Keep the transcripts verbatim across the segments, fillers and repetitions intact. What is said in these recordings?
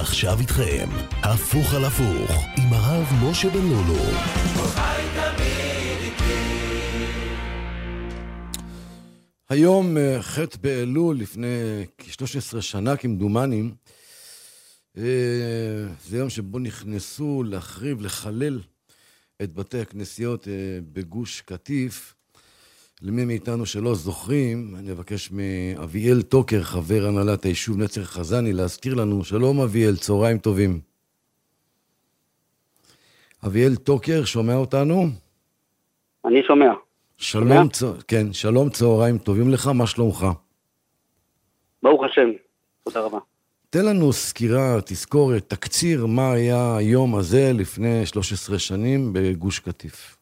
ועכשיו איתכם, הפוך על הפוך, עם הרב משה בן לולו. היום ח' באלול, לפני כ-שלוש עשרה שנה כמדומנים, זה יום שבו נכנסו להחריב, לחלל את בתי הכנסיות בגוש קטיף. למי מאיתנו שלא זוכרים, אני אבקש מאביאל טוקר, חבר הנהלת היישוב נצר חזני, להזכיר לנו. שלום אביאל, צהריים טובים. אביאל טוקר, שומע אותנו? אני שומע. שלום, צ... כן, שלום, צהריים טובים לך, מה שלומך? ברוך השם, תודה רבה. תן לנו סקירה, תזכורת, תקציר, מה היה היום הזה לפני שלוש עשרה שנים בגוש קטיף.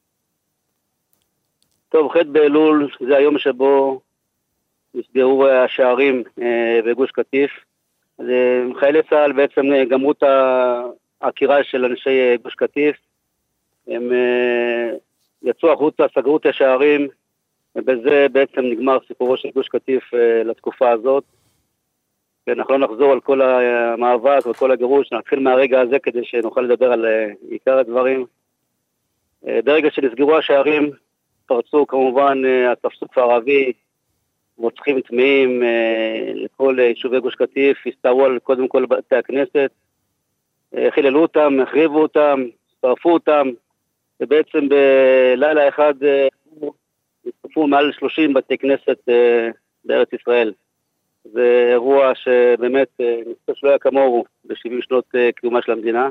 טוב, ח' באלול זה היום שבו נסגרו השערים אה, בגוש קטיף. אז אה, חיילי צה"ל בעצם גמרו את העקירה של אנשי גוש קטיף. הם אה, יצאו החוצה, סגרו את השערים, ובזה בעצם נגמר סיפורו של גוש קטיף אה, לתקופה הזאת. ואנחנו לא נחזור על כל המאבק וכל הגירוש, נתחיל מהרגע הזה כדי שנוכל לדבר על אה, עיקר הדברים. אה, ברגע שנסגרו השערים, פרצו כמובן התפסוף הערבי, רוצחים טמאים לכל יישובי גוש קטיף, הסתערו על קודם כל בתי הכנסת, חיללו אותם, החריבו אותם, שרפו אותם, ובעצם בלילה אחד נשרפו מעל שלושים בתי כנסת בארץ ישראל. זה אירוע שבאמת נצטרך שלא היה כמוהו ב-שבעים שנות קיומה של המדינה.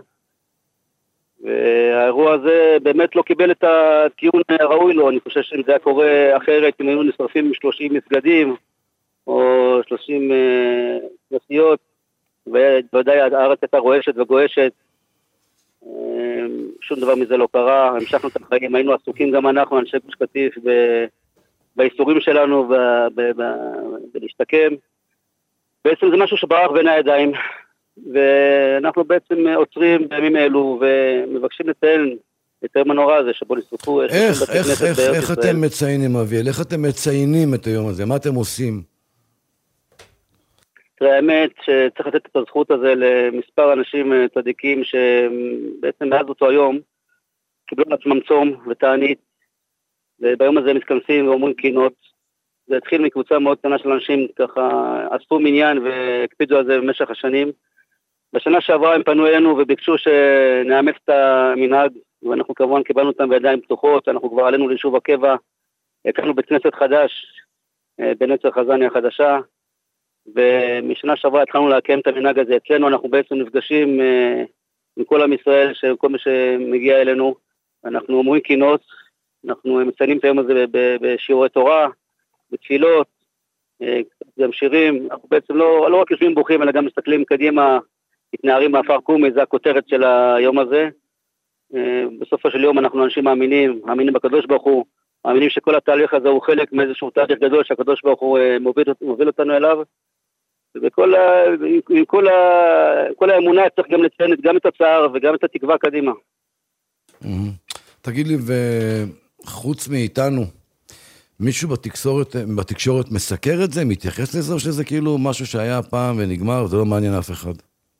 והאירוע הזה באמת לא קיבל את הטיעון הראוי לו. אני חושב שאם זה היה קורה אחרת, אם היו נשרפים שלושים מסגדים או שלושים כנסיות, ובוודאי הארץ הייתה רועשת וגועשת, שום דבר מזה לא קרה. המשכנו את החיים, היינו עסוקים גם אנחנו, אנשי גוש קטיף, באיסורים שלנו ולהשתקם. בעצם זה משהו שברח בין הידיים, ואנחנו בעצם עוצרים בימים אלו ומבקשים לציין את היום הנורא הזה שבו נשרפו. איך, איך, איך, איך אתם מציינים, אביאל? איך אתם מציינים את היום הזה? מה אתם עושים? תראה, האמת שצריך לתת את הזכות הזה למספר אנשים צדיקים שבעצם מאז אותו היום קיבלו לעצמם צום ותענית, וביום הזה מתכנסים ואומרים קינות. זה התחיל מקבוצה מאוד קטנה של אנשים, ככה אספו מניין והקפידו על זה במשך השנים. בשנה שעברה הם פנו אלינו וביקשו שנאמץ את המנהג, ואנחנו כמובן קיבלנו אותם בידיים פתוחות. אנחנו כבר עלינו ליישוב הקבע, הקמנו בית כנסת חדש בנצר חזני החדשה, ומשנה שעברה התחלנו להקיים את המנהג הזה אצלנו. אנחנו בעצם נפגשים עם כל עם ישראל, כל מי שמגיע אלינו, אנחנו אומרים קינות, אנחנו מציינים את היום הזה בשיעורי תורה, בתפילות, גם שירים. אנחנו בעצם לא, לא רק יושבים בוכים, אלא גם מסתכלים קדימה, מתנערים מאפר קומי, זה הכותרת של היום הזה. בסופו של יום אנחנו אנשים מאמינים, מאמינים בקדוש ברוך הוא, מאמינים שכל התהליך הזה הוא חלק מאיזשהו תהליך גדול שהקדוש ברוך הוא מוביל, מוביל אותנו אליו. ובכל ה, עם כל, ה, כל האמונה צריך גם לציין גם את הצער וגם את התקווה קדימה. תגיד לי, וחוץ מאיתנו, מישהו בתקשורת, בתקשורת מסקר את זה, מתייחס לזה, או שזה כאילו משהו שהיה פעם ונגמר, וזה לא מעניין אף אחד?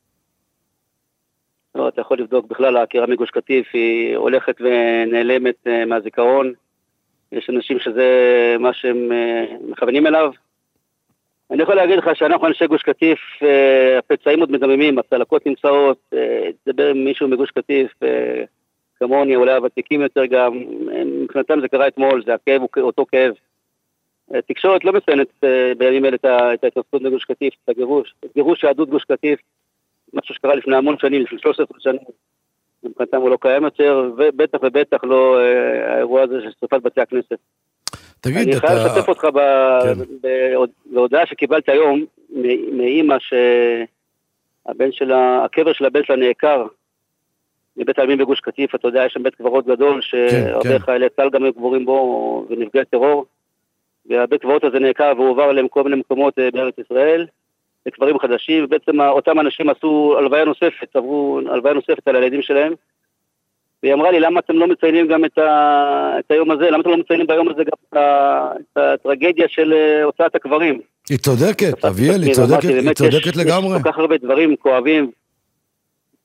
לא, אתה יכול לבדוק בכלל, העקירה מגוש קטיף היא הולכת ונעלמת מהזיכרון. יש אנשים שזה מה שהם מכוונים אליו. אני יכול להגיד לך שאנחנו אנשי גוש קטיף, הפצעים עוד מדממים, הצלקות נמצאות, תדבר עם מישהו מגוש קטיף, כמוני, אולי הוותיקים יותר גם, מבחינתם זה קרה אתמול, זה הכאב, אותו כאב. תקשורת לא מציינת בימים אלה את ההתרסקות בגוש קטיף, את הגירוש, את גירוש יהדות גוש קטיף, משהו שקרה לפני המון שנים, לפני שלוש עשרה שנים, מבחינתם הוא לא קיים יותר, ובטח ובטח לא האירוע הזה של שרפת בתי הכנסת. תגיד, אני חייב לשתף אותך בהודעה שקיבלת היום, מאמא שהבן שלה, הקבר של הבן שלה נעקר, מבית העלמין בגוש קטיף. אתה יודע, יש שם בית קברות גדול, שהרבה חיילי צה"ל גם קבורים בו, ונפגעי טרור, והבית קברות הזה נעקר והוא עבר לכל מיני מקומות בארץ ישראל, לקברים חדשים, ובעצם אותם אנשים עשו הלוויה נוספת, עברו הלוויה נוספת על הילדים שלהם, והיא אמרה לי, למה אתם לא מציינים גם את, ה... את היום הזה, למה אתם לא מציינים ביום הזה גם את הטרגדיה של הוצאת הקברים? היא צודקת, אביאל, היא צודקת, היא צודקת לגמרי. יש כל כך הרבה דברים כואבים,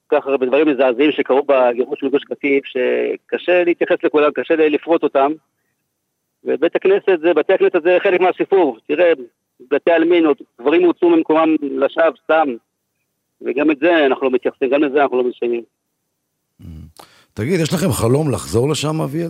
כך הרבה דברים מזעזעים שקרו בגירוש מגוש קטיף, שקשה להתייחס לכולם, קשה לפרוט אותם, ובית הכנסת זה, בתי הכנסת זה חלק מהסיפור, תראה, בתי אלמין, דברים הוצאו ממקומם לשווא, סתם, וגם את זה אנחנו לא מתייחסים, גם את זה אנחנו לא משנים. תגיד, יש לכם חלום לחזור לשם, אביאל?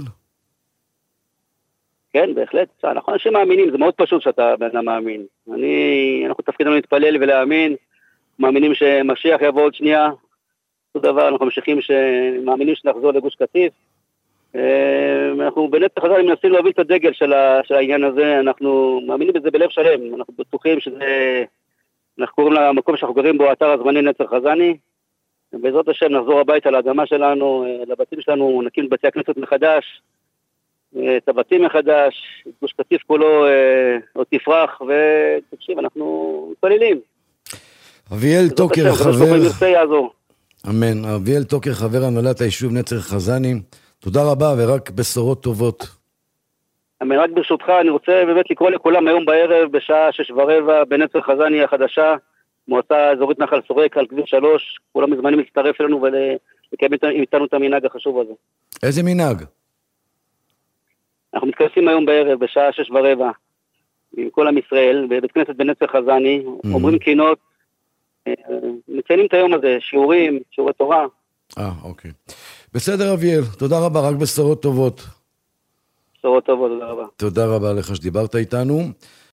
כן, בהחלט, אנחנו אנשים מאמינים, זה מאוד פשוט שאתה בן אדם מאמין. אני, אנחנו תפקידנו להתפלל ולהאמין, מאמינים שמשיח יבוא עוד שנייה, אותו דבר, אנחנו ממשיכים שמאמינים שנחזור לגוש קטיף, אנחנו בנצח חז"ל מנסים להוביל את הדגל של, ה, של העניין הזה, אנחנו מאמינים בזה בלב שלם, אנחנו בטוחים שזה, אנחנו קוראים למקום שאנחנו גרים בו, אתר הזמני נצר חזני, בעזרת השם נחזור הביתה לאדמה שלנו, לבתים שלנו, נקים את בתי הכנסת מחדש, את הבתים מחדש, את גוש קטיף כולו עוד תפרח, ותקשיב, אנחנו מתפללים. אביאל טוקר, חבר... יעזור. אמן. אביאל טוקר, חבר הנהלת היישוב נצר חזני, תודה רבה ורק בשורות טובות. אמן, רק ברשותך, אני רוצה באמת לקרוא לכולם היום בערב, בשעה שש ורבע, בנצר חזני החדשה, מועצה אזורית נחל סורק, על כביש שלוש, כולם מזמנים להצטרף אלינו ולקיים איתנו את המנהג החשוב הזה. איזה מנהג? אנחנו מתכנסים היום בערב, בשעה שש ורבע, עם כל עם ישראל, בבית כנסת בנצר חזני, mm-hmm. אומרים קינות, מציינים את היום הזה, שיעורים, שיעורי תורה. אה, אוקיי. בסדר, אביאל, תודה רבה, רק בשורות טובות. בשורות טובות, תודה רבה. תודה רבה לך שדיברת איתנו.